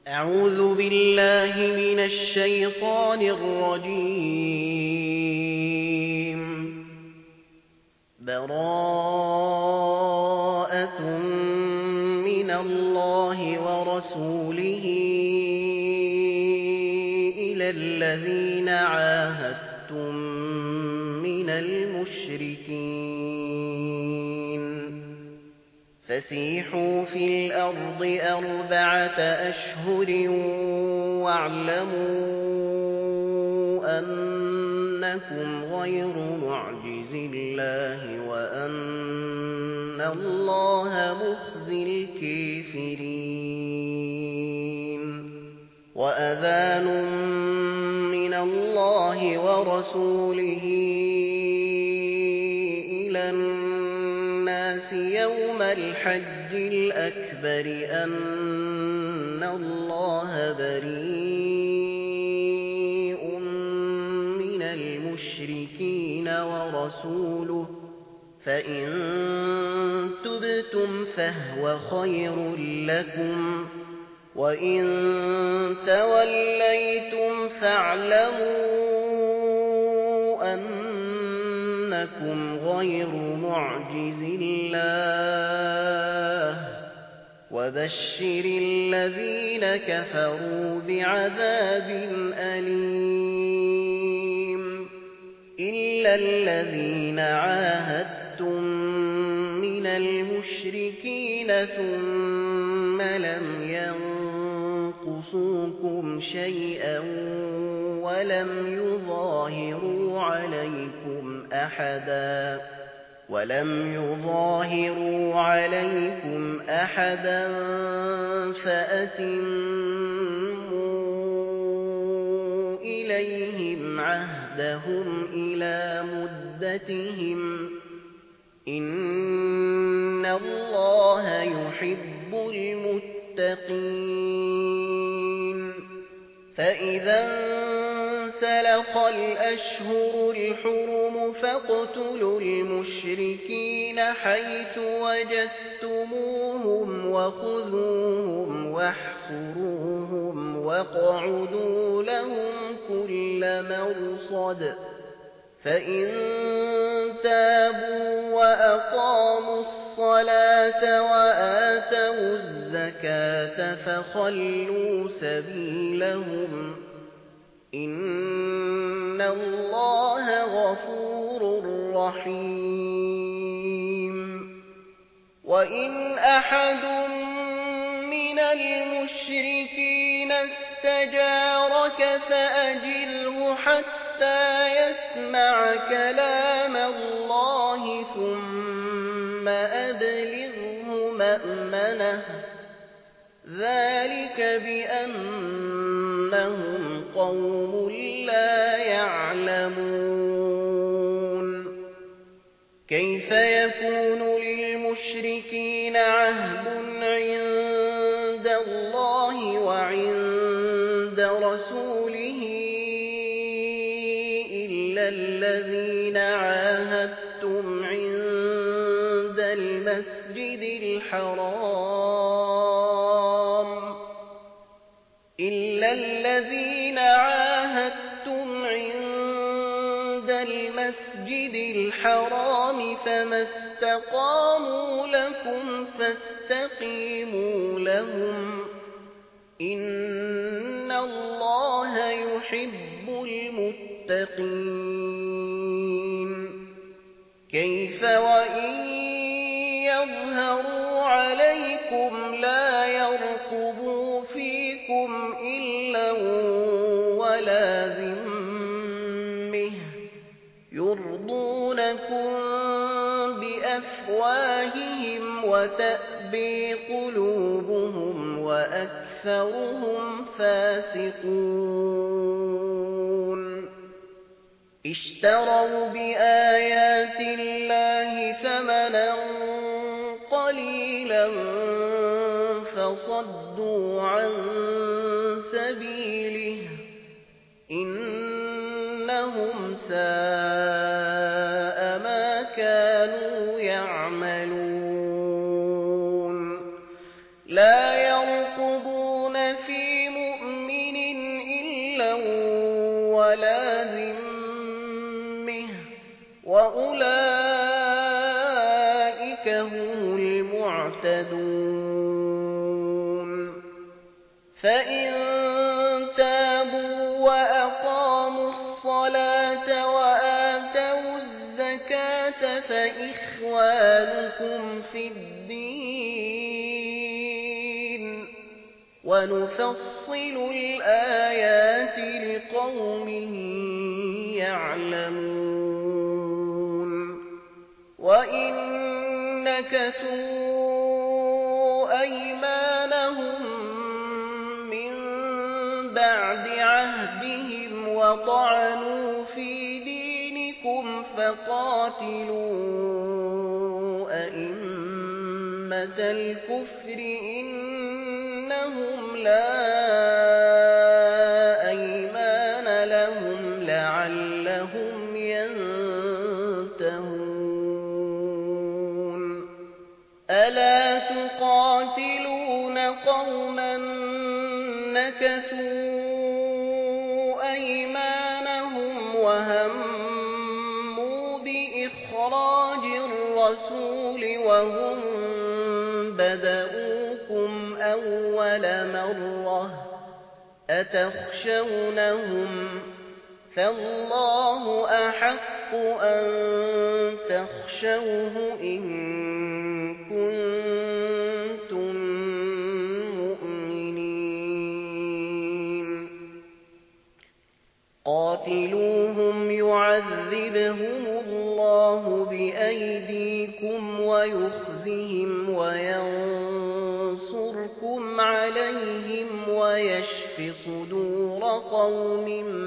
أعوذ بالله من الشيطان الرجيم. براءة من الله ورسوله إلى الذين عاهدتم من المشركين فسيحوا في الأرض 4 أشهر واعلموا أنكم غير معجز الله وأن الله مخزي الكافرين. وأذان من الله ورسوله إلى الناس يوم الحج الأكبر أن الله بريء من المشركين ورسوله فإن تبتم فهو خير لكم وإن توليتم فاعلموا أنكم غير معجز الله وبشر الذين كفروا بعذاب أليم. إلا الذين عاهدتم من المشركين ثم لم ينقصوكم شيئا ولم يظاهروا عليكم أحدا فأتموا إليهم عهدهم إلى مدتهم إن الله يحب المتقين. فإذا انسلخ الأشهر الحرم فاقتلوا المشركين حيث وجدتموهم وخذوهم واحصروهم واقعدوا لهم كل مرصد. فإن تابوا وأقاموا الصلاة وآتوا الزكاة فخلوا سبيلهم إن الله غفور رحيم. وإن أحد من المشركين استجارك فأجره حتى يسمع كلام الله ثم أبلغه مأمنه ذلك بأنهم قوم لا يعلمون. كيف يكون للمشركين عهد عند الله وعند رسوله إلا الذين عاهدتم عند المسجد الحرام فما استقاموا لكم فاستقيموا لهم إن الله يحب المتقين. كيف وإن يظهروا عليكم لا يرقبوا فيكم إلا ولا ذمة يرضونكم بأفواههم وتأبي قلوبهم وأكثرهم فاسقون. اشتروا بآيات الله ثمنا قليلا فصدوا عن سبيله إنهم ساء ما كانوا يعملون. لا يرقبون في وأولئك هم المعتدون فإن تابوا وأقاموا الصلاة وآتوا الزكاة فإخوانكم في الدين ونفصل الآيات لقوم يعلمون وإن نكثوا أيمانهم من بعد عهدهم وطعنوا في دينكم فقاتلوا أئمة الكفر إنهم لا أيمان لهم لعلهم ينتهون ألا تقاتلون قوما نكثوا أيمانهم وهموا بإخراج الرسول وهم بدؤوكم أول مرة أتخشونهم فالله أحق أن تخشوه إن كنتم مؤمنين قاتلوهم يعذبهم الله بأيديكم ويخزهم وينصركم عليهم ويشف صدور قوم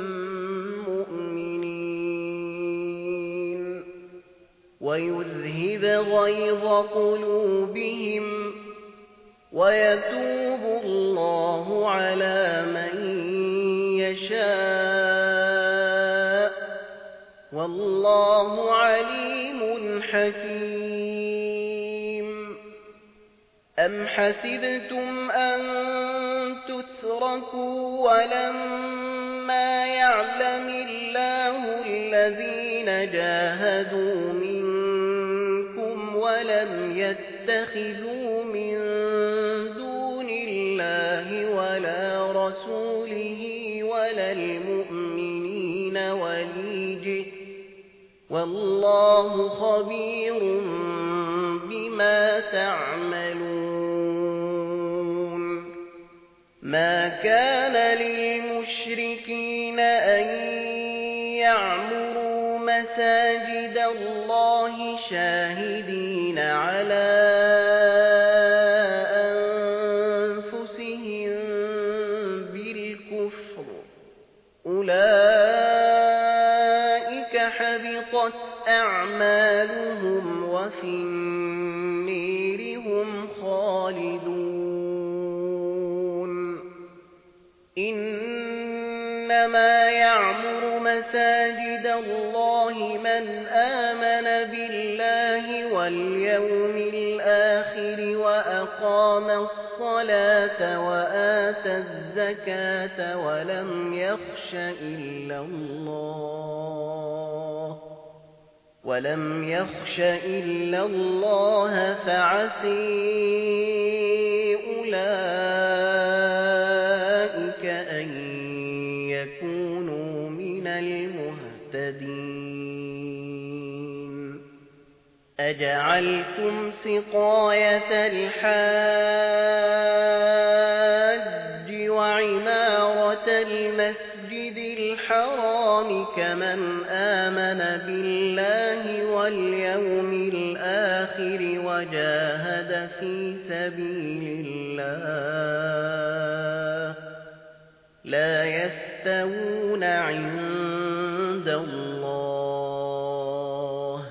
مؤمنين ويذهب غيظ قلوبهم ويتوب الله على من يشاء والله عليم حكيم أم حسبتم أن تتركوا ولما يعلم الله الذين جاهدوا منكم ولم يتخذوا من دون الله ولا رسوله ولا المؤمنين وليجة والله خبير بما تعملون ما كان للمشركين أن يعمروا مساجد الله شاهدين على أنفسهم بالكفر أولئك حبطت أعمالهم وفي النير هم خالدون إنما يعمر مساجد الله من آمن بالله واليوم الآخر وأقام الصلاة وآتى الزكاة ولم يخش إلا الله فعسي أولئك أن يكونوا من المهتدين أجعلتم سقاية الحاج وعمارة المسجد الحرام كمن آمن بالله واليوم الآخر وجاهد في سبيل الله لا يستوون عند الله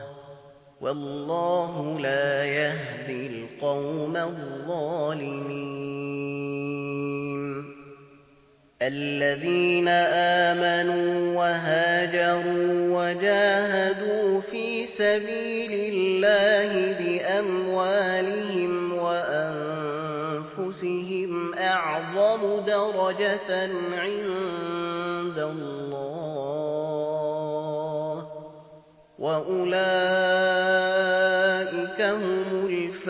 والله لا يهدي القوم الظالمين الذين آمنوا وهاجروا وجاهدوا في سبيل الله بأموالهم وأنفسهم أعظم درجة عند الله وأولئك هم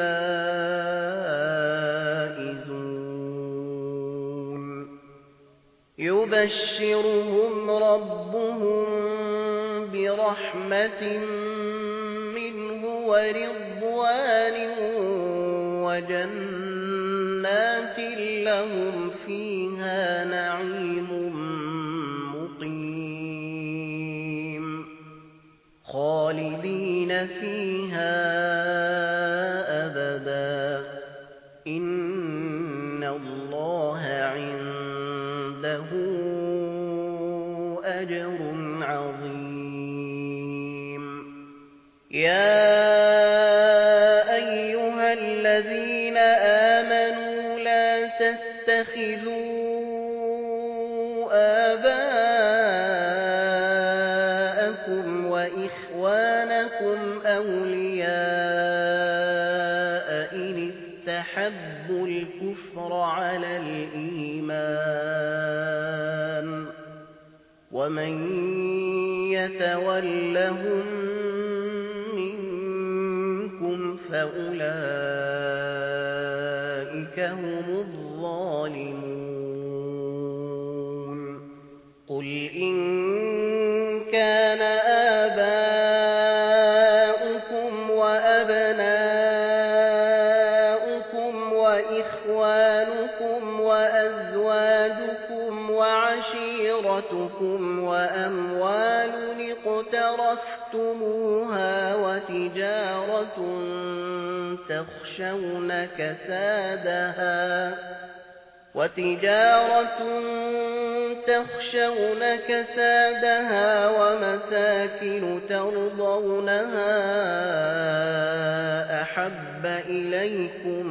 الفائزون يبشرهم ربهم برحمة منه ورضوان وجنات لهم فيها نعيم مقيم خالدين فيها أبدا إن الله عنده أجر عظيم يا أيها الذين آمنوا لا تتخذوا آباءكم وإخوانكم أولياء إن استحبوا الكفر على الإيمان ومن يتولهم منكم فأولئك هم الظالمون قل إن كان آباؤكم وأبناؤكم وإخوانكم وأزواجكم وعشيرتكم وأموال اقترفتموها وتجارة تخشون كسادها ومساكن ترضونها أحب إليكم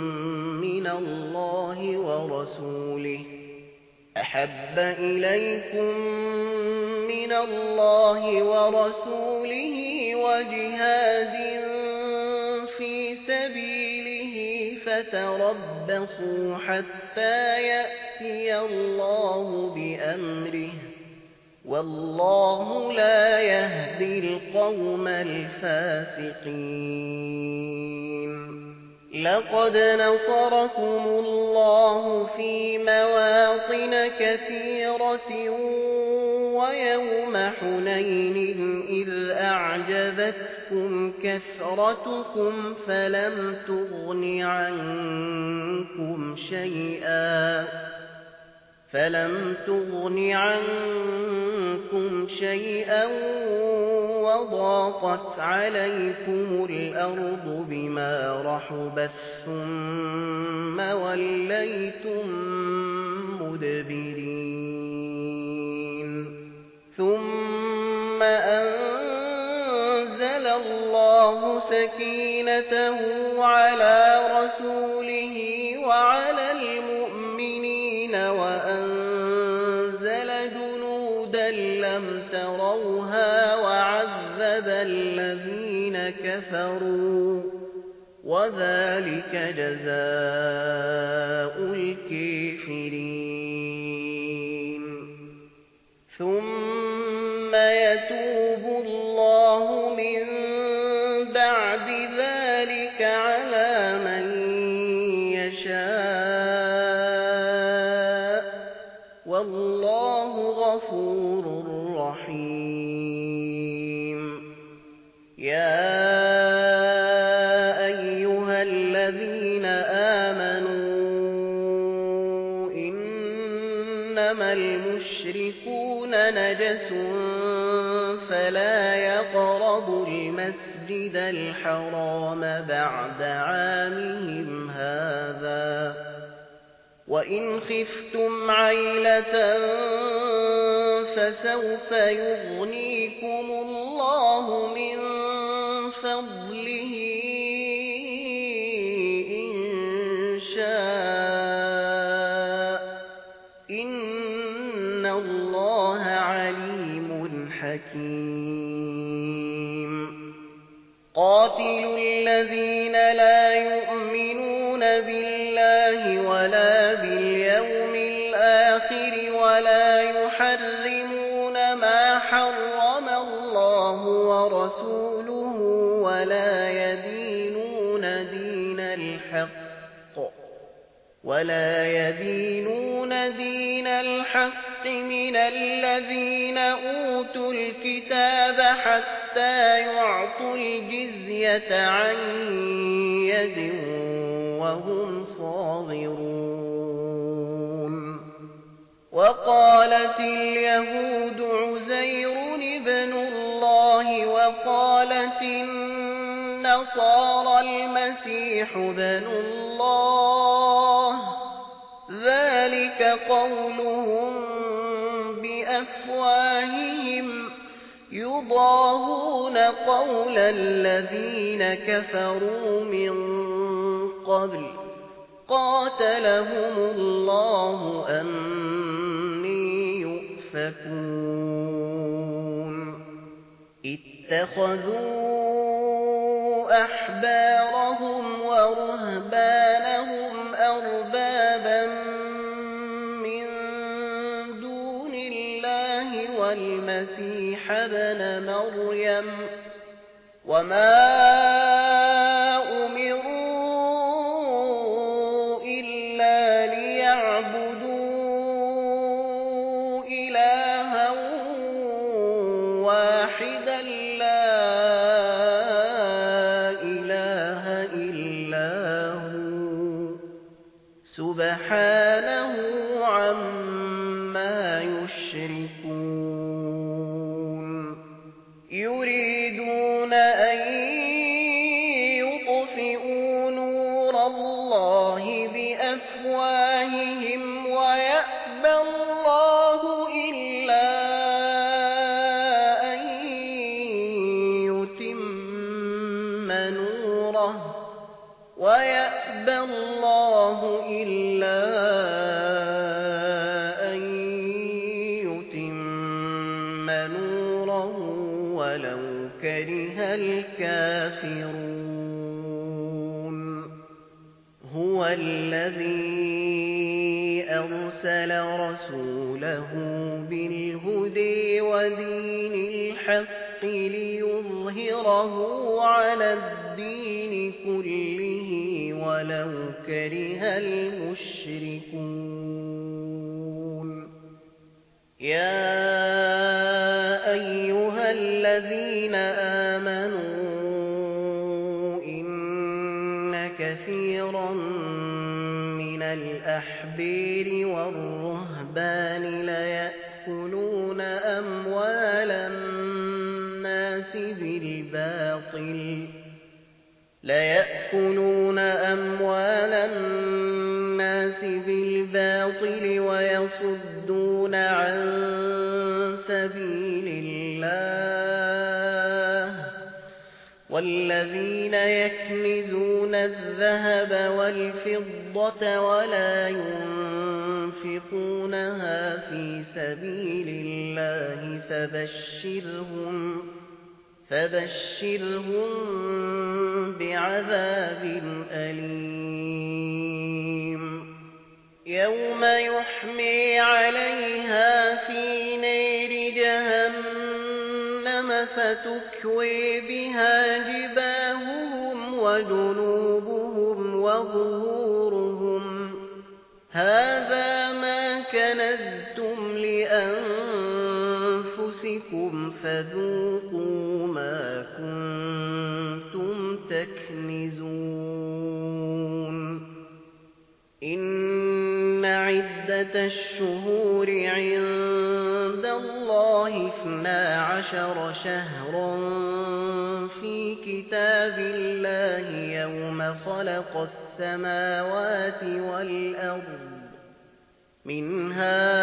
من الله ورسوله وجهاد في سبيله فتربصوا حتى يأتي الله بأمره والله لا يهدي القوم الفاسقين لقد نصركم الله في مواطن كثيرة ويوم حنين إذ أعجبتكم كثرتكم فلم تغن عنكم شيئا وضاقت عليكم الأرض بما رحبت ثم وليتم مدبرين ثم أنزل الله سكينته على رسوله وعلى المؤمنين وأنزل جنودا لم تروها وعذب الذين كفروا وذلك جزاء الكافرين ثم يتوب الله من بعد ذلك على من يشاء والله غفور رحيم يا أيها الذين آمنوا إنما المشركون نجس فلا يقربوا المسجد الحرام بعد عامهم هذا وإن خفتم عيلة فسوف يغنيكم الله من فضله إن شاء إن الله عليم حكيم قاتلوا الذين لا يؤمنون بالله ولا باليوم الآخر ولا يحرمون ما حرم الله ورسوله ولا يدينون دين الحق من الذين أوتوا الكتاب حتى يعطوا الجزية عن يد وهم صاغرون وقالت اليهود عزير ابن الله وقالت النصارى المسيح ابن الله ذلك قولهم بأفواههم يضاهون قول الذين كفروا من قبل قاتلهم الله أني يؤفكون اتخذوا أحبارهم ورهبانهم أربابا من دون الله والمسيح ابن مريم وما أمروا إلا ليعبدوا إلها واحدا لا إله إلا هو سبحانه عما يشركون يريدون أن يطفئوا نور الله بأفواههم ويأبى الله إلا أن يتم نوره ويأبى الله إلا أن يتم نوره ولو كره الكافرون هو الذي أرسل رسوله بالهدى ودين الحق ليظهره على الدين كله ولو كره المشركون يا أيها الذين آمنوا إن كثيرا من الأحبار والرهبان ليأكلون أموال الناس بالباطل ويصدون عن سبيل الله والذين يكنزون الذهب والفضة ولا ينفقونها في سبيل الله فبشرهم بعذاب أليم يوم يحمي عليها في نار جهنم فتكوي بها جباههم وجنوبهم وظهورهم هذا ما كنزتم لأنفسكم فذوقوا ما كنتم تكنزون إن عدة الشهور عند الله 12 شهرا في كتاب الله يوم خلق السماوات والأرض منها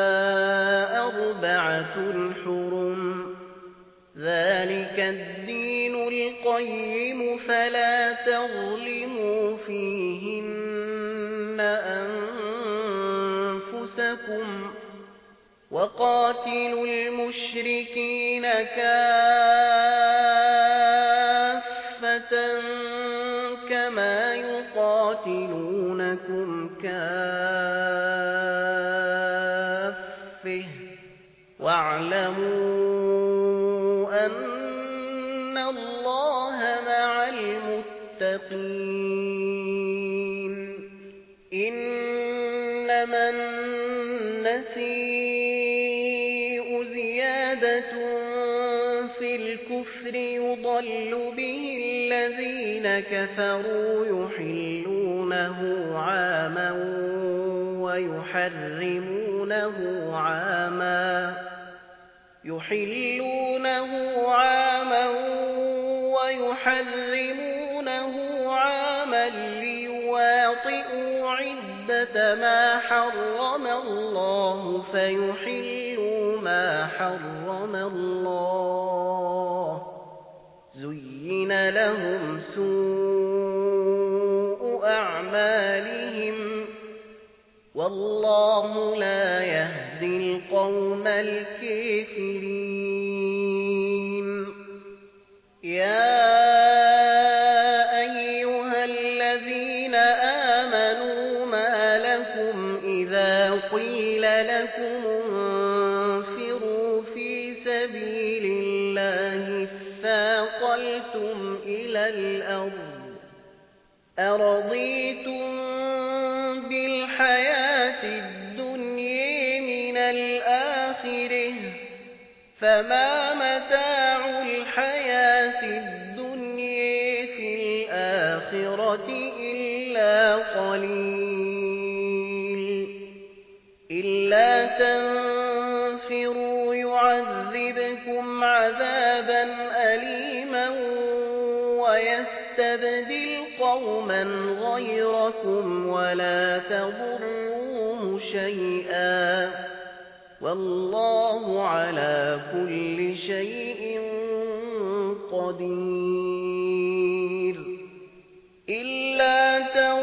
4 حرم ذلك الدين القيم فلا تظلموا فيهن أنفسكم وقاتلوا المشركين كافة كما يقاتلونكم كافة واعلموا أن الله مع المتقين النسيء زيادة في الكفر يضل به الذين كفروا يحلونه عاما ويحرمونه عاما ليواطئوا عدة ما حرم الله فيحلوا ما حرم الله. زين لهم سوء أعمالهم والله لا يهدي القوم الكافرين. يا أيها الذين آمنوا ما لكم إذا قيل لكم انفروا في سبيل الله اثاقلتم إلى الأرض أرضيتم بالحياة الدنيا من الآخرة فما متاع الحياة الدنيا في الآخرة إلا قليل. إلا تنفروا يعذبكم عذابا أليما ويستبدل قوما غيركم ولا تضروه شيئا والله على كل شيء قدير. إلا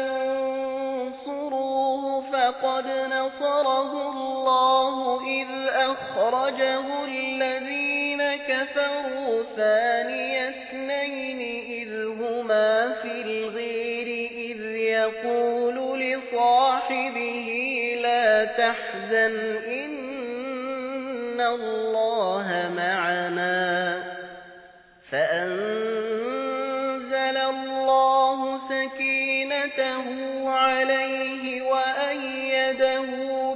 تنصروه فقد نصره الله إذ أخرجه الذين كفروا ثاني اثنين إذ هما في الغير إذ يقول لصاحبه لا تحزن إن الله معنا فأنزل الله سكينته عليه وأيده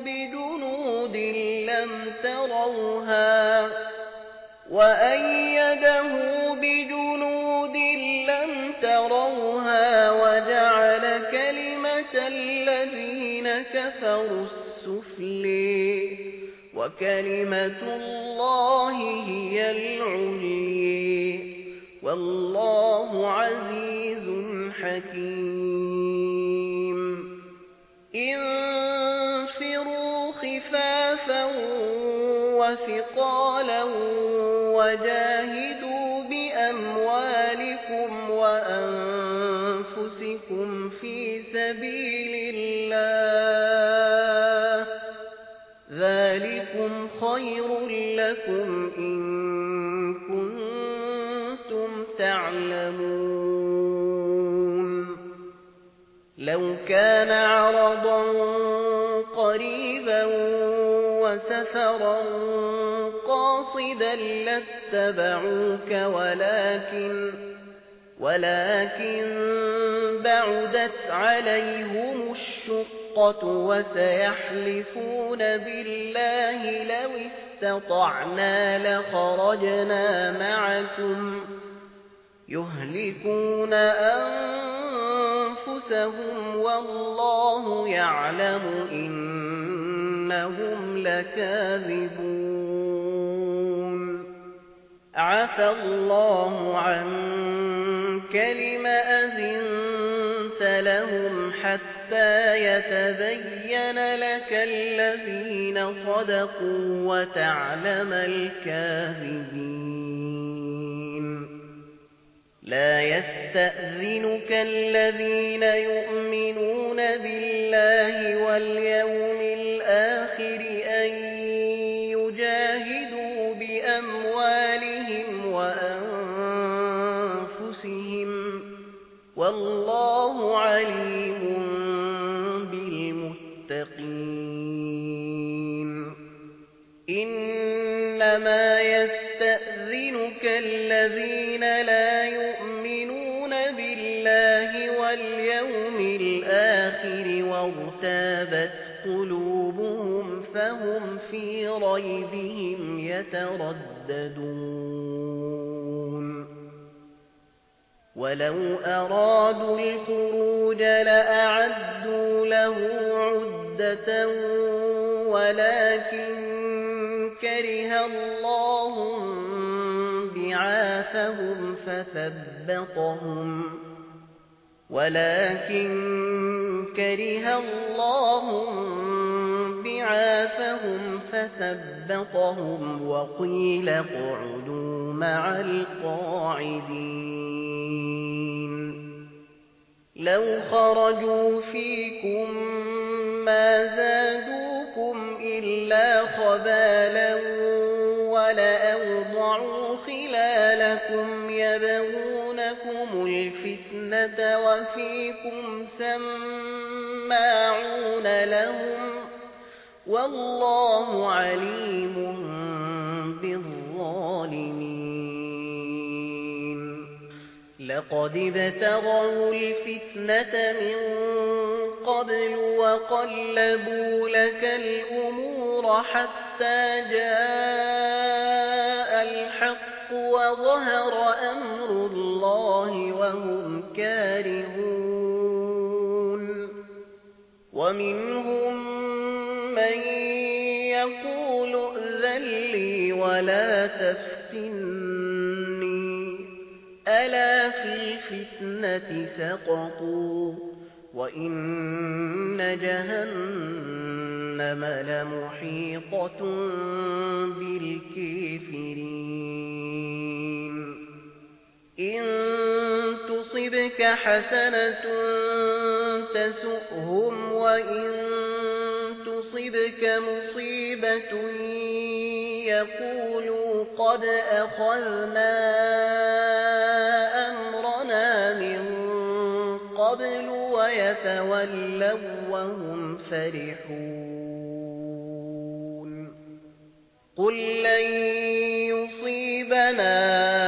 بجنود لم تروها وجعل كلمة الذين كفروا السفلى وكلمة الله هي العليا والله عزيز حكيم. انفروا خفافا وثقالا وجاهدوا بأموالكم وأنفسكم في سبيل الله ذلكم خير لكم إن كنتم تعلمون. لو كان عرضا قريبا وسفرا قاصدا لاتبعوك ولكن بعدت عليهم الشقة وسيحلفون بالله لو استطعنا لخرجنا معكم يهلكون أنفسهم والله يعلم إنهم لكاذبون. عفى الله عنك لم أذنت لهم حتى يتبين لك الذين صدقوا وتعلم الكاذبين. لا يستأذنك الذين يؤمنون بالله واليوم الآخر أن يجاهدوا بأموالهم وأنفسهم والله عليم بالمتقين. إنما يستأذنك الذين لا يؤمنون بالله واليوم الآخر وارتابت قلوبهم فهم في ريبهم يترددون ولو أرادوا الخروج لأعدوا له عدة ولكن كره الله بعاثهم فثبطهم وقيل اقعدوا مع القاعدين لو خرجوا فيكم ما زادوكم إلا خبالا ولأوضعوا خلالكم يبغونكم الفتنة وفيكم سماعون لهم والله عليم بالظالمين لقد ابتغوا الفتنة من قبل وقلبوا لك الأمور حتى جاء الحق وظهر أمر الله وهم كارهون ومنهم من يقول ائذن لي ولا تفتني ألا في الفتنة سقطوا وإن جهنم لمحيطة بالكافرين إن تصبك حسنة تسؤهم وإن تصبك مصيبة يقولوا قد أخذنا أمرنا من قبل ويتولوا وهم فرحون قل لن يصيبنا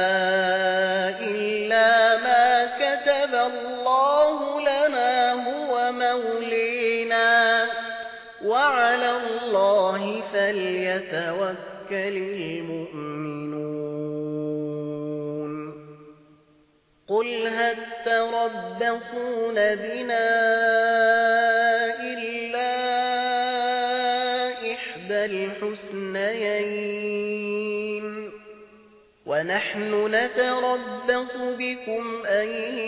إلا ما كتب الله لنا هو مولينا وعلى الله فليتوكل المؤمنون قل هل تربصون بنا إلا إحدى الحسنيين ونحن نتربص بكم أن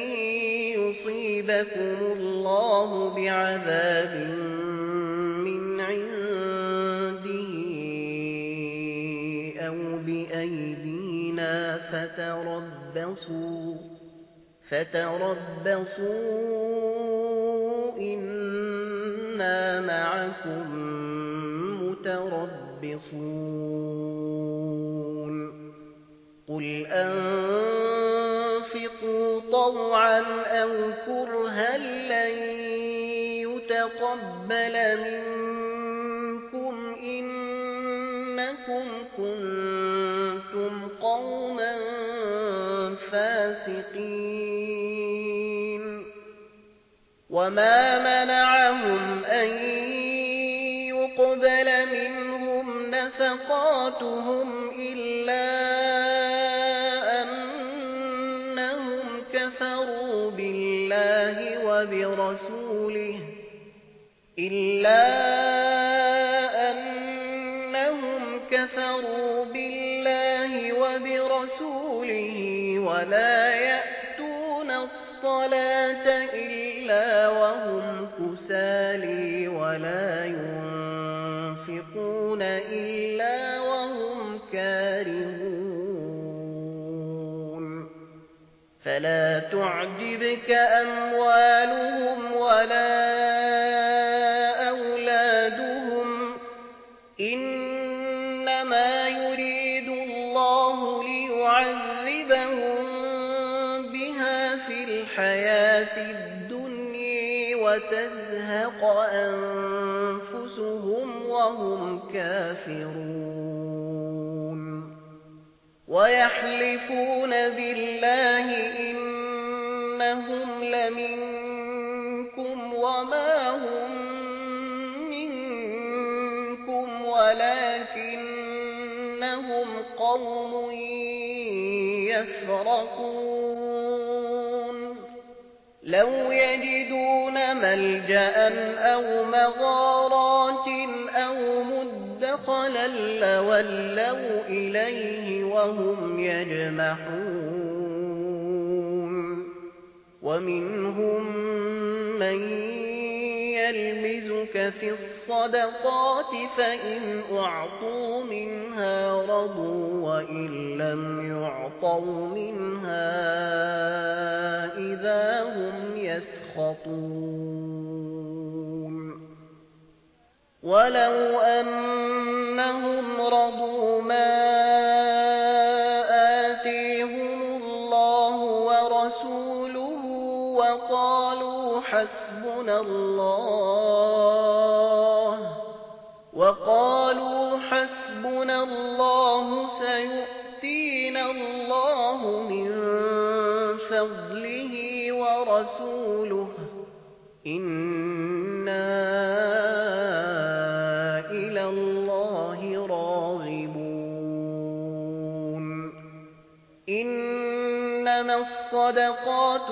يصيبكم الله بعذاب من عنده أو بأيدينا فتربصوا إنا معكم متربصون قل أنفقوا طوعا أو كرها لن يتقبل منكم إنكم كنتم قوما فاسقين وما منعهم أن يقبل منهم نفقاتهم إلا أنهم كفروا بالله وبرسوله ولا يأتون الصلاة إلا وهم كسالى ولا ينفقون إلا وهم كارهون فلا تعجبك أموالهم ولا أولادهم إنما يريد الله ليعذبهم بها في الحياة الدنيا وتزهق أنفسهم وهم كافرون ويحلفون بالله إنهم لمنكم وما هم منكم قوم يفرقون لو يجدون ملجأ أو مغارات أو مدخلا لولوا إليه وهم يجمحون ومنهم من يلمزك في الصدقات فإن أعطوا منها رضوا وإن لم يعطوا منها إذا هم يسخطون ولو أنهم رضوا ما آتيهم الله ورسوله وقالوا حسبنا الله سيؤتينا الله من فضله ورسوله إنا إلى الله راغبون إنما الصدقات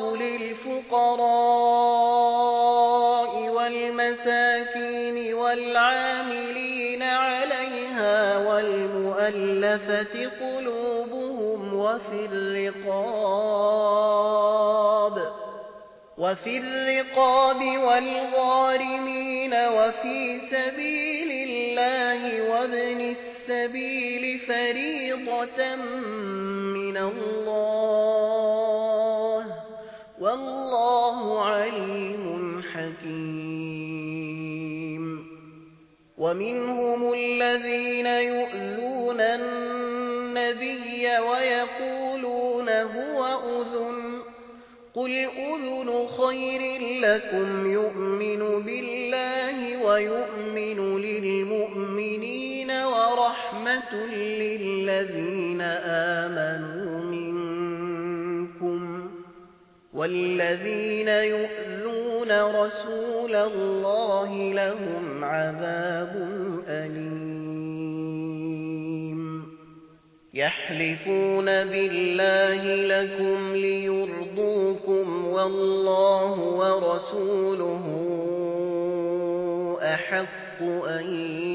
للفقراء والمساكين والعاملين عليها والمؤلفة قلوبهم وفي الرقاب والغارمين وفي سبيل الله وابن السبيل فريضة من الله والله عليم حكيم ومنهم الذين يؤذون النبي ويقولون هو أذن قل أذن خير لكم يؤمن بالله ويؤمن للمؤمنين ورحمة للذين آمنوا منكم والذين يؤذون رسول الله لهم عذاب أليم يحلفون بالله لكم ليرضوكم والله ورسوله أحق أن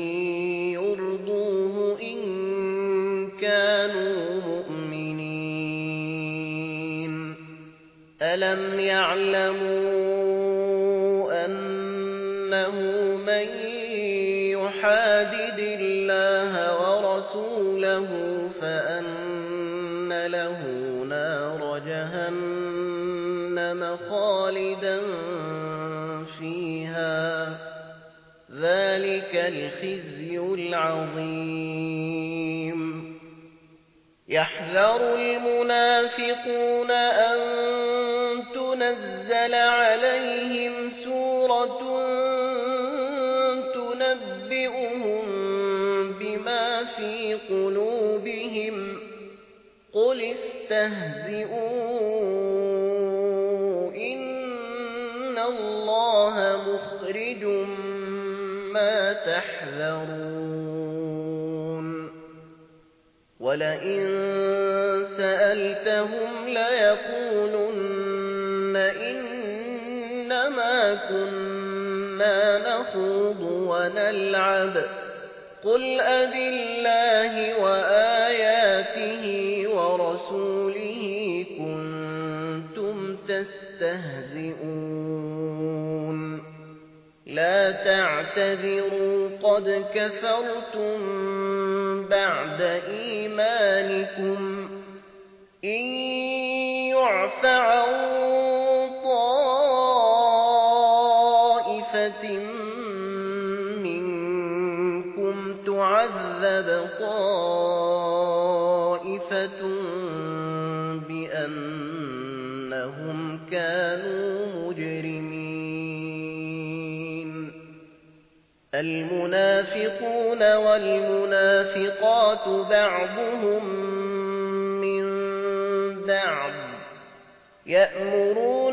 يرضوه إن كانوا مؤمنين ألم يعلموا أنه من يحادد الله ورسوله فأن له نار جهنم خالدا فيها ذلك الخزي العظيم يحذر المنافقون أن تنزل عليهم سورة تنبئهم بما في قلوبهم قل استهزئوا إن الله مخرج ما تحذرون ولئن سألتهم ليقولن إنما كنا نخوض ونلعب قل أبالله وآياته ورسوله كنتم تستهزئون لا تعتذروا قد كفرتم بعد إيمانكم إن يعف عن طائفة منكم تعذب طائفة بأنهم كانوا مجرمين المنافقون والمنافقات بعضهم من بعض يأمرون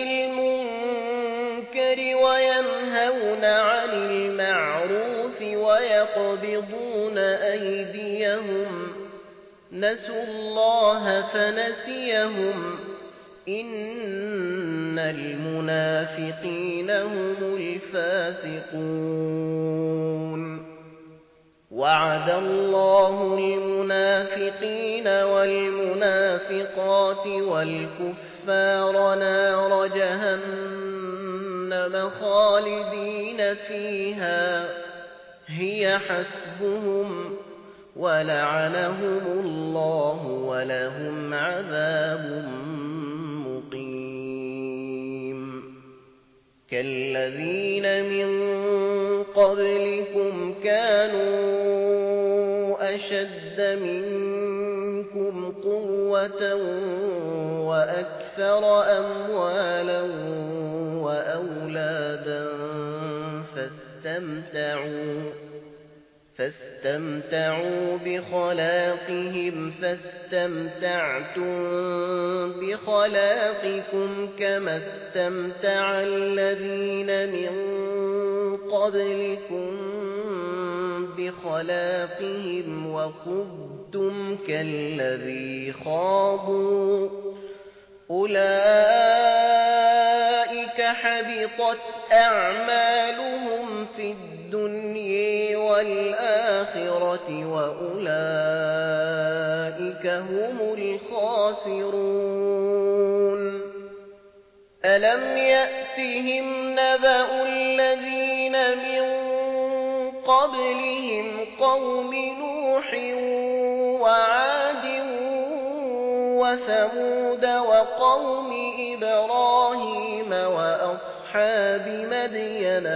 بالمنكر وينهون عن المعروف ويقبضون أيديهم نسوا الله فنسيهم إن المنافقين هم الفاسقون وعد الله المنافقين والمنافقات والكفار نار جهنم خالدين فيها هي حسبهم ولعنهم الله ولهم عذاب مقيم كالذين من قبلكم كانوا أشد منكم قوة وأكثر أموالا وأولادا فاستمتعوا بخلاقهم فاستمتعتم بخلاقكم كما استمتع الذين من قبلكم بخلاقهم وخضتم كالذي خاضوا أولئك حبطت أعمالهم في الدنيا والآخرة وأولئك هم الخاسرون ألم يأتهم نبأ الذين من قبلهم قوم نوح وعاد وثمود وقوم إبراهيم وأصحاب مدين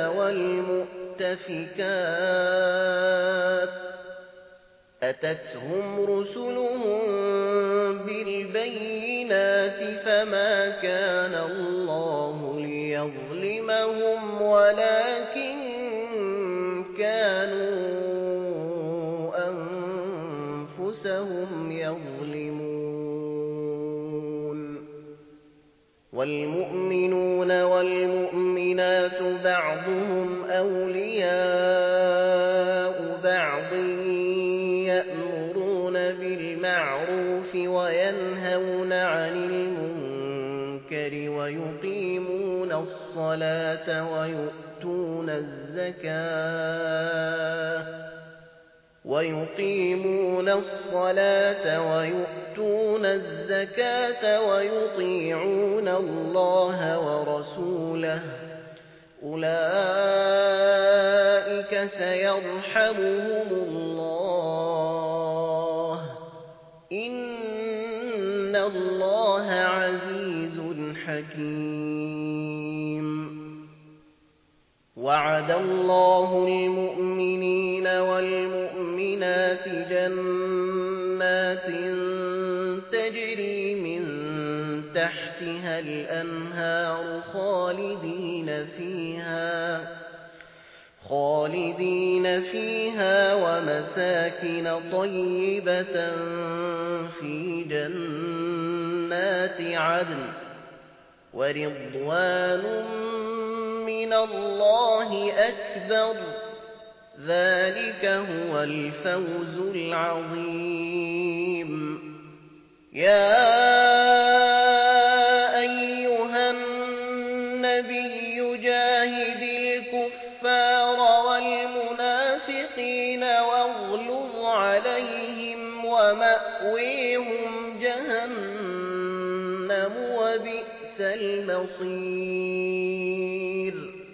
والمؤتفكات أتتهم رسلهم بالبينات فما كان الله ليظلمهم ولكن كانوا أنفسهم يظلمون والمؤمنون والمؤمنات بعضهم أولياء بعض يأمرون بالمعروف وينهون عن المنكر ويقيمون الصلاة ويؤتون الزكاة ويطيعون الله ورسوله أولئك سيرحمهم الله إن الله عزيز حكيم وعد الله المؤمنين والمؤمنات جنات تجري من تحتها الأنهار خالدين فيها ومساكن طيبة في جنات عدن ورضوان من الله أكبر ذلك هو الفوز العظيم يا أيها النبي جاهد الكفار والمنافقين واغلظ عليهم ومأويهم جهنم وبئس المصير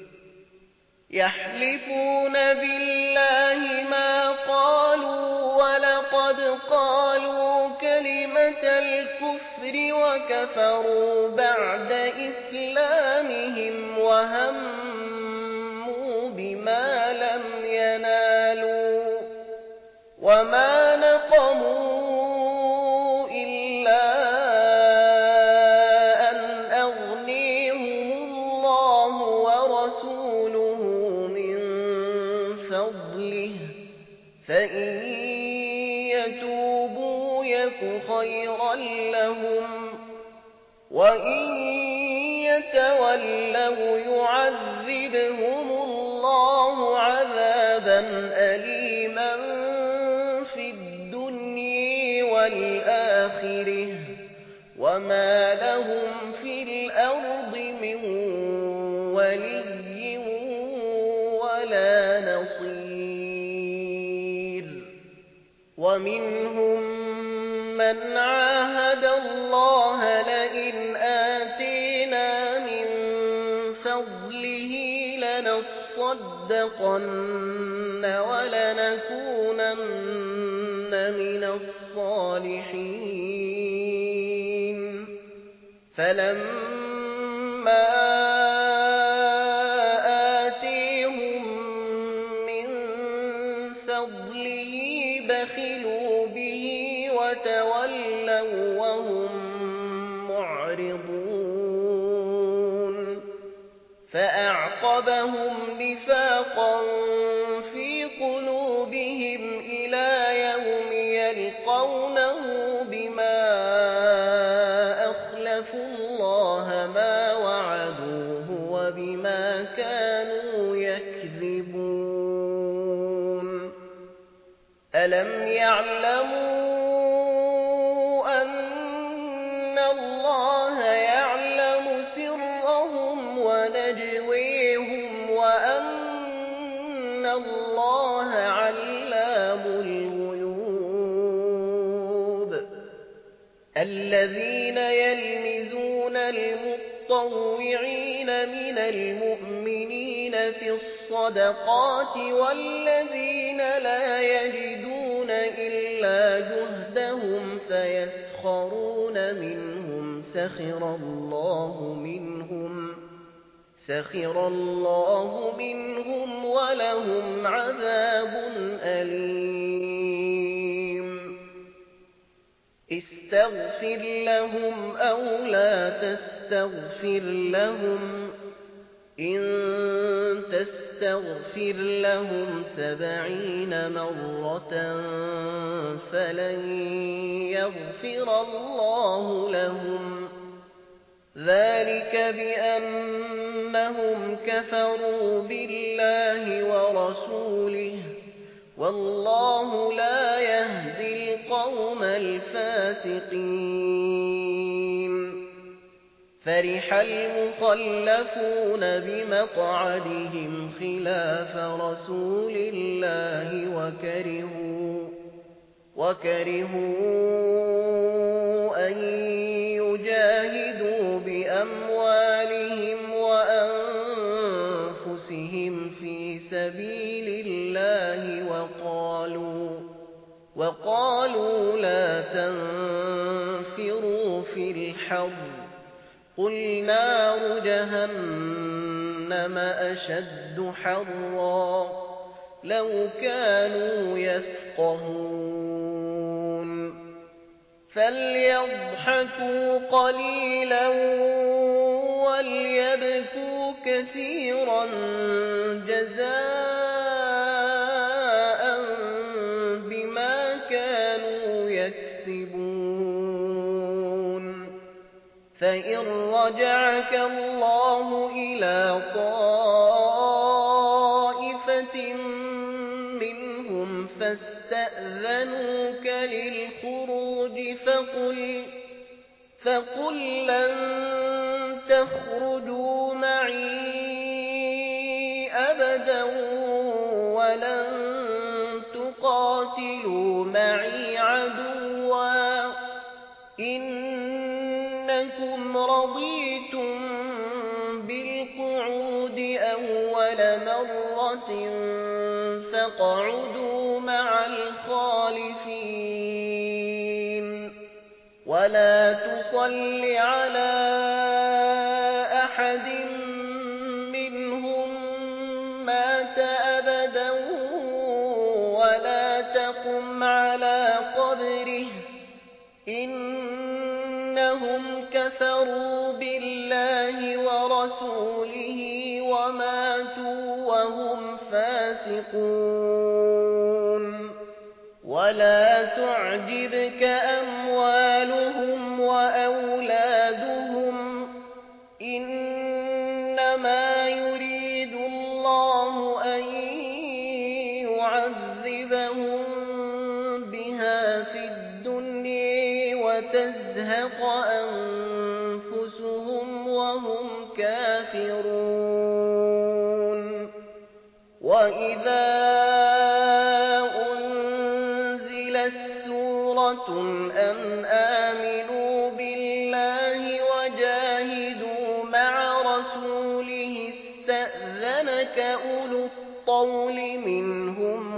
يحلفون بالله ما قالوا ولقد قالوا كلمة الكفر وكفروا بعد إسلامهم وهموا بما لم ينالوا وما نقموا إلا أن أغنيهم الله ورسوله من فضله فإن يتوبوا يك خيرا لهم وإن يتولوا يعذبهم الله عذابا أليما في الدنيا والآخرة وما لهم في الأرض من ولي ولا نصير ومنهم من عاهد الله لئن آتينا من فضله لنصدقن ولنكونن من الصالحين فلما آتيهم من فضله بخلوا به وتولوا وهم معرضون فأعقبهم نفاقا في قلوبهم إلى يوم يلقونه بما أخلفوا الله ما وعدوه وبما كانوا يكذبون ألم يعلموا أن الله يعلم سرهم ونجويهم وأن الله علام الغيوب الذين يلمزون المطوعين من المؤمنين في الصدقات والذين لا يجدون إلا جهدهم فيسخرون منهم سخر الله منهم ولهم عذاب أليم استغفر لهم أو لا تستغفر لهم إن تستغفر لهم 70 مرة فلن يغفر الله لهم ذلك بأنهم كفروا بالله ورسوله والله لا يهدي القوم الفاسقين فرح المخلفون بمقعدهم خلاف رسول الله وكرهوا أن يجاهدوا بأموالهم وأنفسهم في سبيل الله وقالوا لا تنفروا في الحر قل نار جهنم أشد حرا لو كانوا يفقهون فليضحكوا قليلا وليبكوا كثيرا جزاء بما كانوا يكسبون فإن رجعك الله إلى طائفة منهم فاستأذنوك للخروج فقل لن تخرجوا معي أبدا ولن تقاتلوا معي عدوا إنكم رضيتم بالقعود أول مرة فاقعدوا مع الخالفين ولا تصل على أحد منهم مات أبدا ولا تقم على قبره إنهم كفروا بالله ورسوله وماتوا وهم فاسقون ولا تعجبك أموالهم وأولادهم إنما يريد الله أن يعذبهم بها في الدنيا وتزهق أنفسهم وهم كافرون وإذا أنزلت سورة أن آمنوا بالله وجاهدوا مع رسوله استأذنك أولو الطول منهم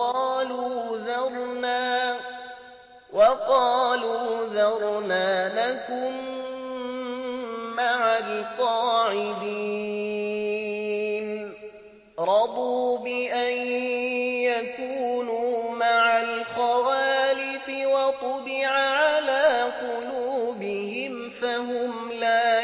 وقالوا ذرنا نكن مع القاعدين رضوا بأن يكونوا مع الخوالف وطبع على قلوبهم فهم لا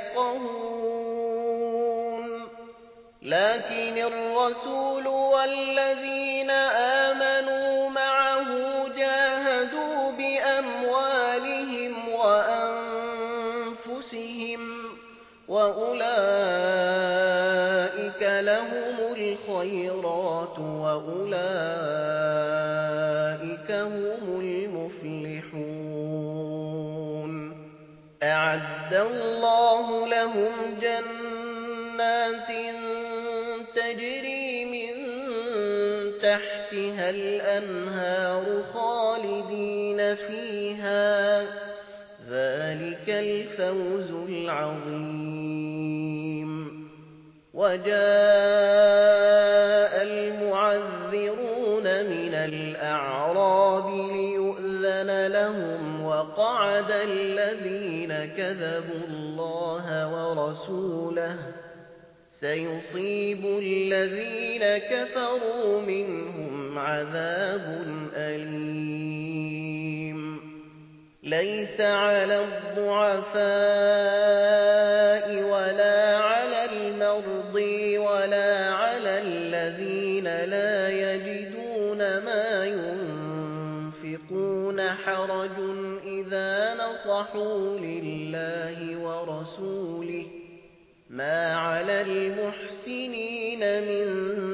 يفقهون لكن الرسول والذين آمنوا معه جاهدوا بأموالهم وأنفسهم وأولئك لهم الخيرات وأولئك هم المفلحون أعد الله لهم جنات تجري من تحتها الأنهار خالدين فيها ذلك الفوز العظيم وجاء المعذرون من الأعراب ليؤذن لهم وقعد الذين كذبوا الله ورسوله سيصيب الذين كفروا منهم عذاب أليم ليس على الضعفاء ولا على المرضى ولا على الذين لا يجدون ما ينفقون حرج إذا نصحوا لله ورسوله ما على المحسنين من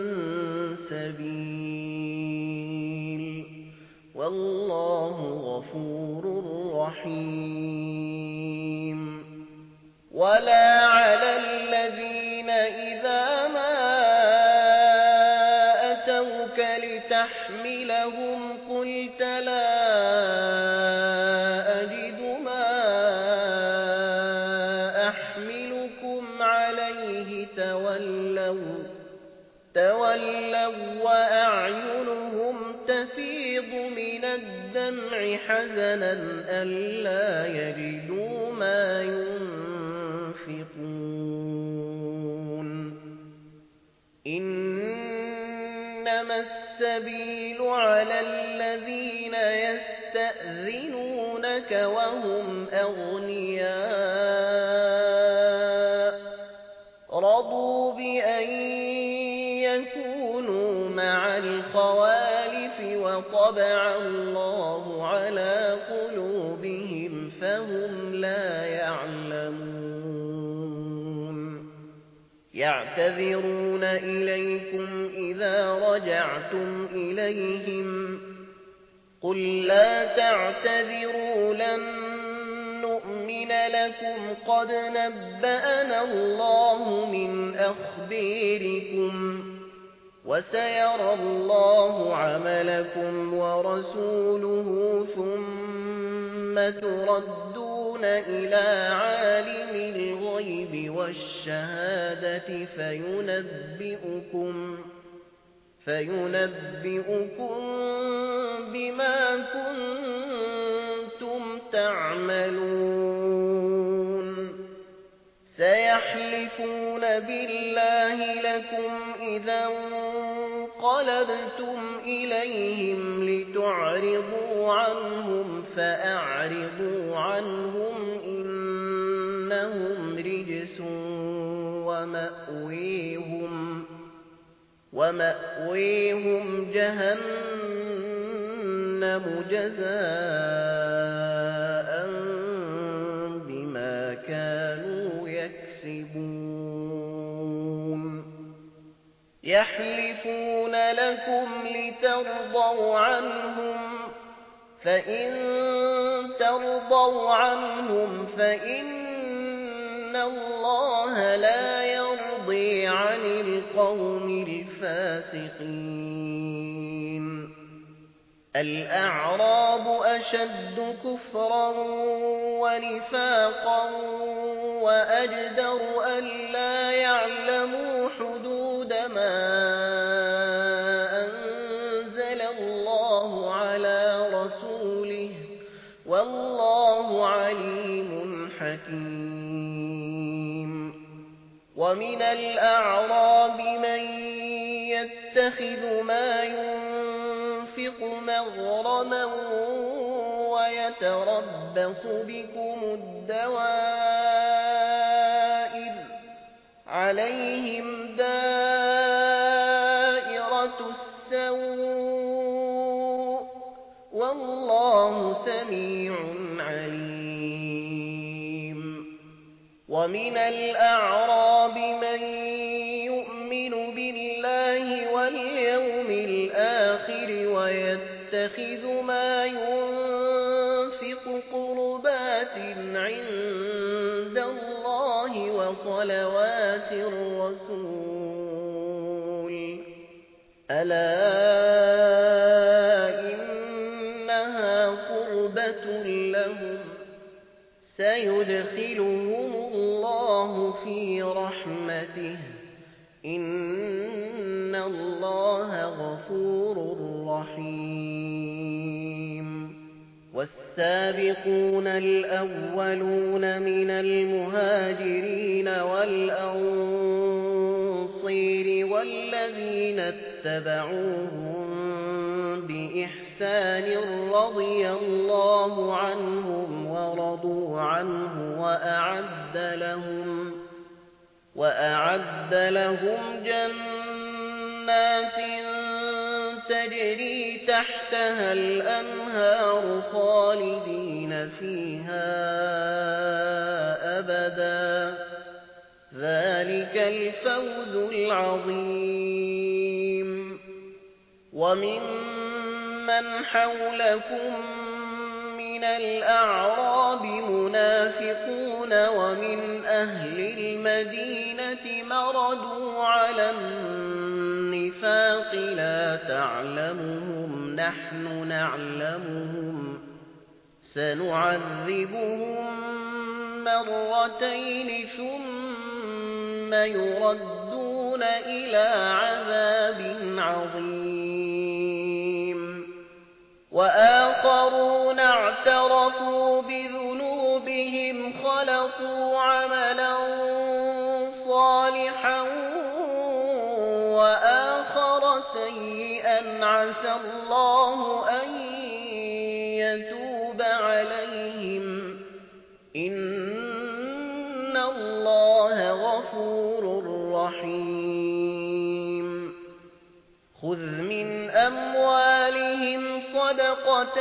سبيل والله غفور رحيم ولا على الذين إذا ما أتوك لتحملهم قلت لا أجد ما أحملكم عليه تولوا وأعينهم تفيض من الدمع حزنا ألا يجدوا ما ينفقون إنما السبيل على الذين يستأذنونك وهم أغنياء رضوا بأن يكونوا مع الخوالف وطبع الله على قلوبهم فهم لا يعلمون يعتذرون إليكم إذا رجعتم إليهم قل لا تعتذروا لن نؤمن لكم قد نبأنا الله من أخباركم وسيرى الله عملكم ورسوله ثم تردون إلى عالم الغيب والشهادة فينبئكم بما كنتم تعملون سيحلفون بالله لكم إذا انقلبتم إليهم لتعرضوا عنهم فأعرضوا عنهم إنهم رجس ومأويهم جهنم جزاء بما كانوا يكسبون يحلفون لكم لترضوا عنهم فإن ترضوا عنهم فإن الله لا يرضي عن القوم الفاسقين. الأعراب أشد كفرا ونفاقا وأجدر ألا يعلموا حدود ما أنزل الله على رسوله والله عليم حكيم. ومن الأعراب من يتخذ ما ينفق مغرما ويتربص بكم الدوائر عليهم دائرة السوء والله سميع عليم. ومن الأعراب من يؤمن بالله واليوم الآخر ويتخذ ما ينفق قربات عند الله وصلوات الرسول ألا إنها قربة لهم سيدخلهم الله في رحمته إن الله غفور رحيم. والسابقون الأولون من المهاجرين والأنصير والذين اتبعوهم بإحسان رضي الله عنهم ورضوا عنه وأعد لهم جنات تجري تحتها الأنهار خالدين فيها أبدا ذلك الفوز العظيم. وممن حولكم من الأعراب منافقون ومن أهل المدينة مردوا على النفاق لا تعلمهم نحن نعلمهم سنعذبهم مرتين ثم يردون إلى عذاب عظيم. وآخرون اعترفوا بذنوبهم خلقوا عملا صالحا وآخر سيئا عسى الله أن يتوب عليهم إن الله غفور رحيم. خذ من أموالهم صدقة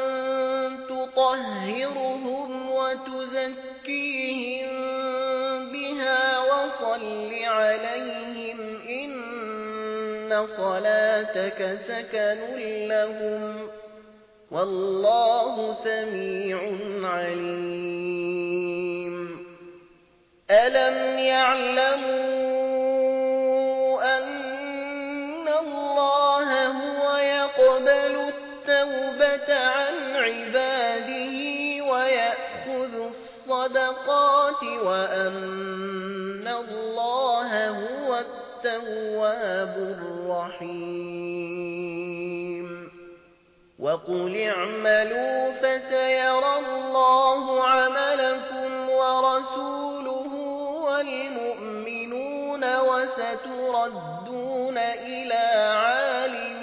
تطهرهم وتزكيهم بها وصل عليهم إن صلاتك سكن لهم والله سميع عليم. ألم يعلموا أن الله هو يقبل التوبة عن عباده ويأخذ الصدقات وأن الله هو التواب الرحيم. وقل اعملوا فسيرى الله عملكم ورسوله والمؤمنون وستردون إلى عالم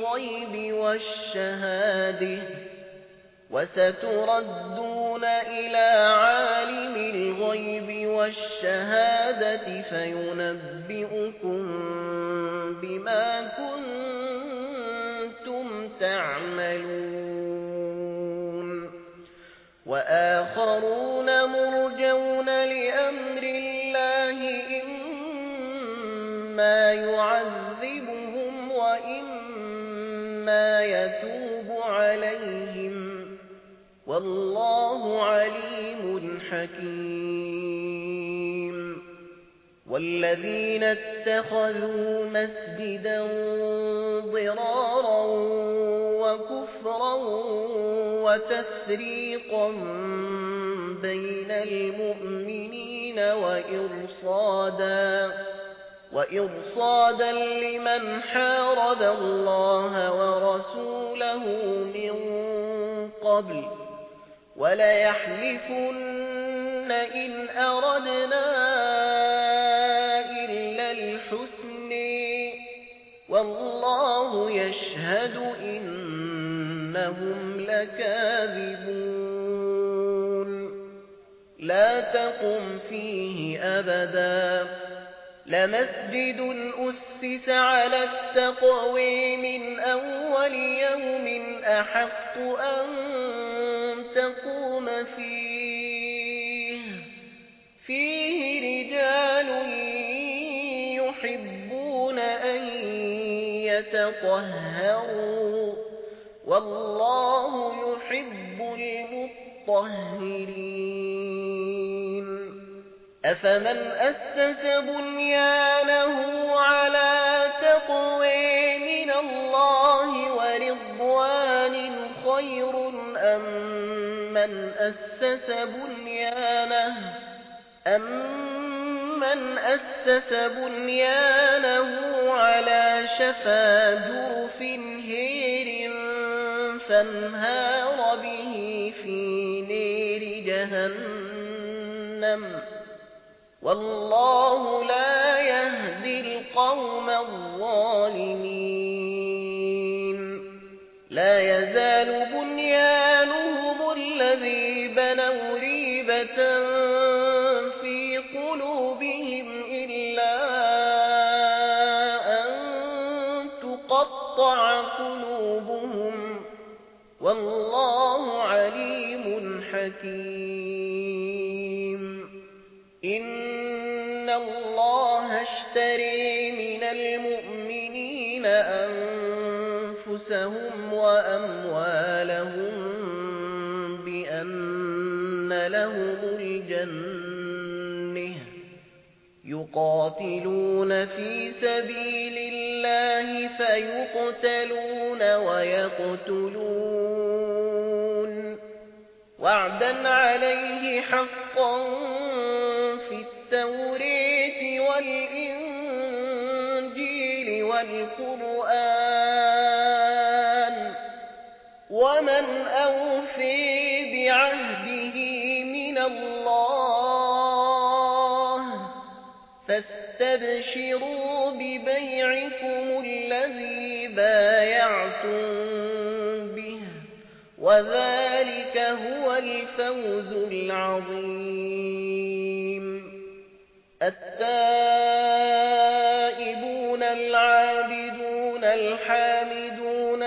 الغيب والشهادة فينبئكم بما كنتم تعملون. وآخرون مرجون لأمر الله إما يعذبهم وإما يتوب عليهم والله عليم حكيم. والذين اتخذوا مسجدا ضرارا وكفرا وتفريقا بين المؤمنين وإرصادا لمن حارب الله ورسوله من قبل وليحلفن إن أردنا إلا الحسن والله يشهد إنهم لكاذبون. لا تقم فيه أبدا لمسجد أسس على التقوى من أول يوم أحق أن تقوم فيه رجال يحبون أن يتطهروا والله يحب المطهرين. أفمن أسس بنيانه على تقوى من الله ورضوان خير أم من أسس بنيانه على شفا جرف هير فانهار به في نار جهنم والله لا يهدي القوم الظالمين. لا يزال بنيانهم الذي بنوا ريبة في قلوبهم إلا أن تقطع قلوبهم والله عليم حكيم. إن الله اشتري من المؤمنين أنفسهم وأموالهم بأن لهم الجنة يقاتلون في سبيل الله فيقتلون ويقتلون وعدا عليه حقا في التوراة والإنجيل والقرآن ومن أوفي بعهده من الله فاستبشروا ببيعكم الذي بايعتم به وذلك هو الفوز العظيم. التائبون العابدون الحامدون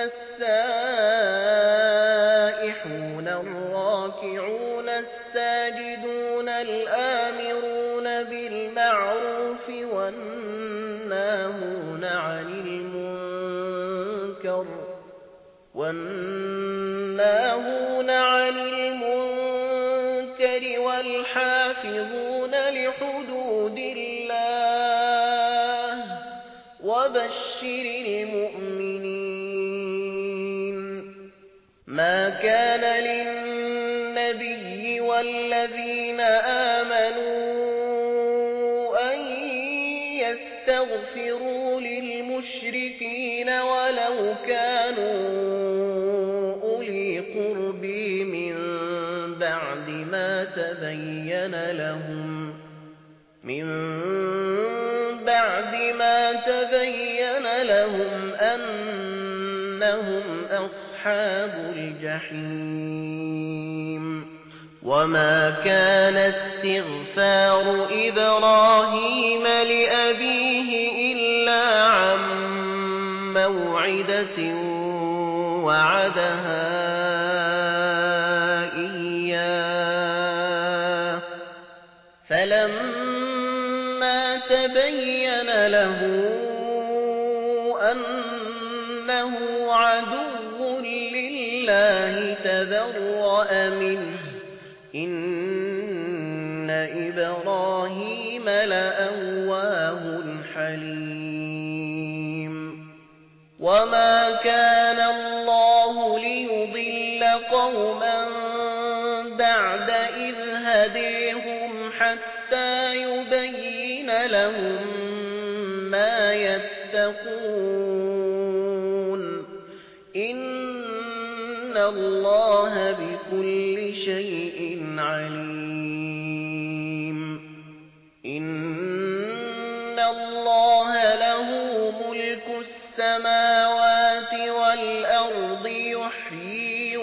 السائحون الراكعون الساجدون الآمرون بالمعروف والناهون عن المنكر والحافظون لحدود الله وبشر المؤمنين. ما كان للنبي والذين آمنوا أن يستغفروا للمشركين ولو كانوا أولي قرب من بعد ما تبين لهم أنهم أصحاب الجحيم. وما كان استغفار إبراهيم لأبيه إلا عن موعدة وعدها إياه فلما تبين له أنه عدو لله تبرأ منه إن إبراهيم لأواه حليم وما كان الله ليضل قوما بعد إذ هديهم حتى يبين لهم ما يتقون إن الله بكل شيء عليم إن الله له ملك السماوات والأرض يحيي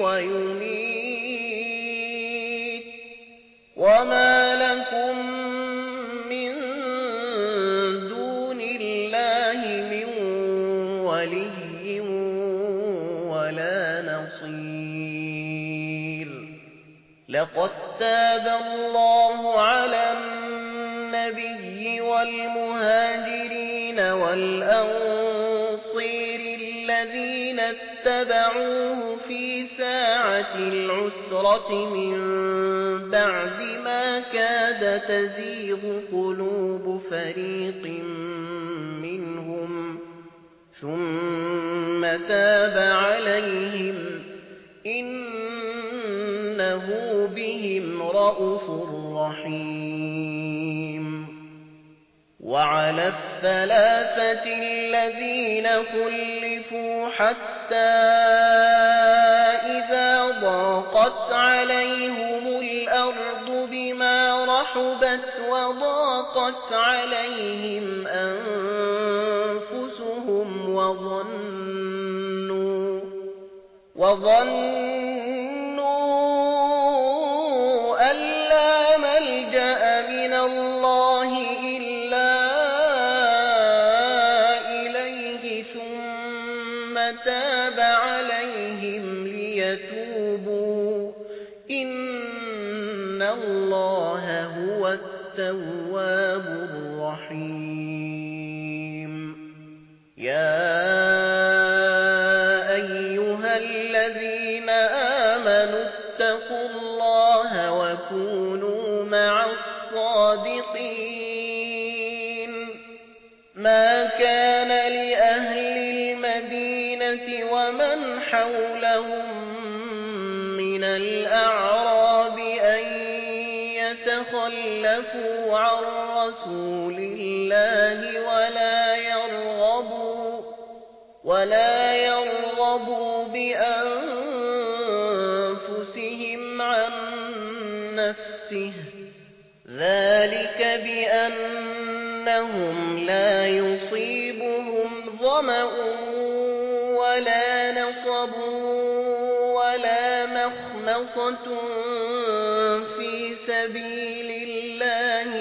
ويميت وما لكم من دون الله من ولي ولا نصير لقد تاب الله على النبي والمهاجرين والأنصير الذين اتبعوه في ساعة العسرة من بعد ما كاد تزيغ قلوب فريق منهم ثم تاب عليهم إنه بهم رءوف رحيم وعلى الثلاثة الذين خلفوا حتى إذا ضاقت عليهم الأرض بما رحبت وضاقت عليهم أنفسهم وظنوا أن لا ملجأ من الله إلا إليه ثم تاب عليهم ليتوبوا إن الله هو التواب الرحيم يا أيها الذين آمنوا اتقوا الله وكونوا مع الصادقين ما كان لأهل المدينة ومن حولهم من الأعراب أن يتخلفوا عن رسول الله ولا يرغبوا بأنفسهم عن نفسه ذلك بأنهم لا يصيبهم ظمأ ولا نصب ولا مخمصة في سبيل الله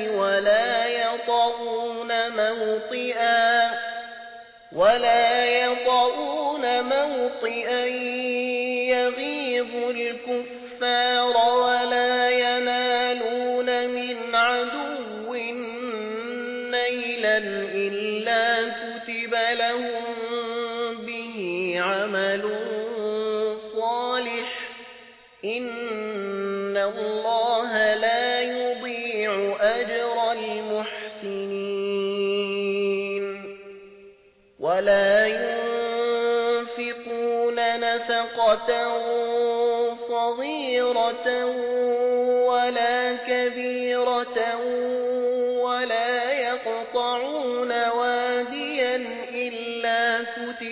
ولا يطؤون موطئا يغيظ الكفار ولا ينالون من عدو نيلا إلا كتب لهم به عمل صالح إن الله لا يضيع أجر المحسنين ولا ينفقون نفقة صغيرة ولا كبيرة ولا يقطعون واديا إلا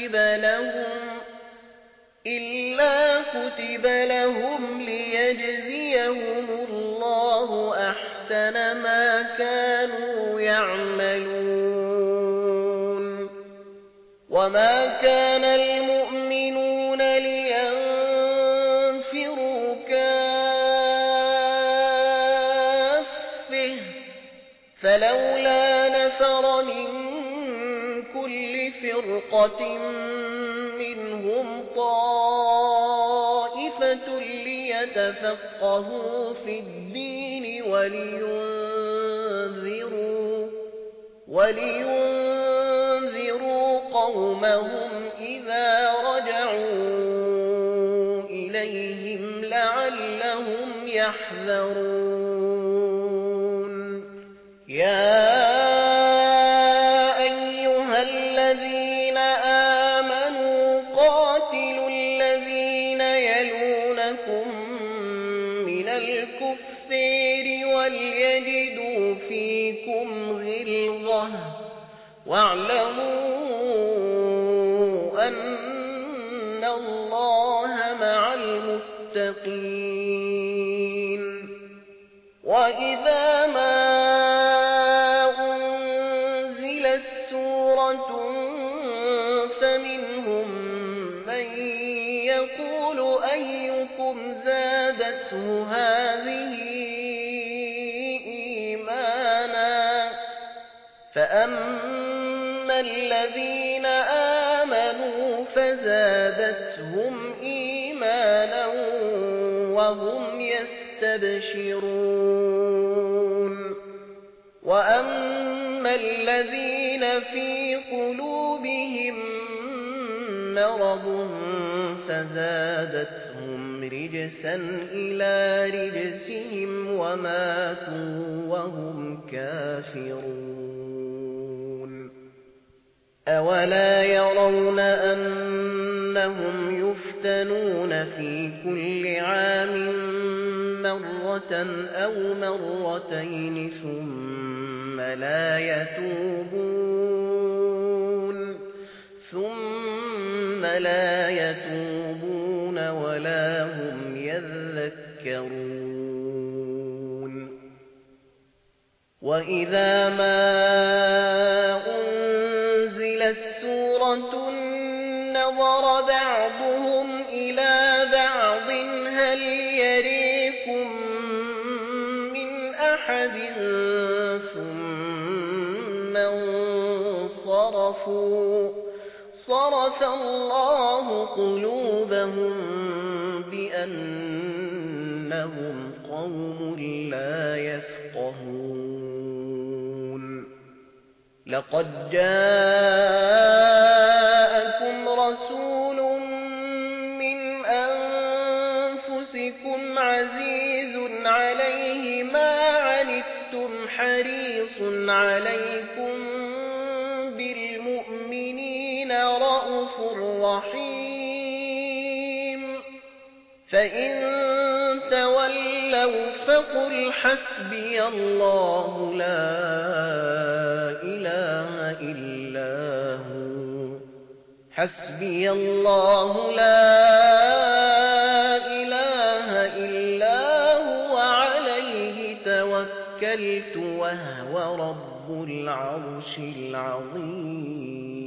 كتب لهم ليجزيهم الله أحسن ما كانوا يعملون وما كان المؤمنون لينفروا كافة فلولا نفر من كل فرقة منهم طائفة ليتفقهوا في الدين ولينذروا قومهم إذا رجعوا إليهم لعلهم يحذرون يا أيها الذين آمنوا قاتلوا الذين يلونكم من الكفار وليجدوا فيكم غلظة واعلموا أن الله مع المتقين وإذا ما أنزلت سورة فمنهم من يقول أيكم زادته هذه إيمانا فأما الذين آمنوا فزادتهم إيمانا وهم يستبشرون وأما الذين في قلوبهم مرض فزادتهم رجسا إلى رجسهم وماتوا وهم كافرون أولا يرون أنهم يفتنون في كل عام مرة أو مرتين ثم لا يتوبون ولا هم يذكرون وإذا ما أنزلت سورة نظر بعضهم إلى بعض هل يريكم من أحد ثم انصرفوا صرف الله قلوبهم بأنهم قوم لا يفقهون لقد جاءكم رسول من أنفسكم عزيز عليه ما عنتم حريص عليكم بالمؤمنين رءوف رحيم فإن تولوا فقل حسبي الله لا إله إلا هو حسبي الله لا إله إلا هو عليه توكلت وهو رب العرش العظيم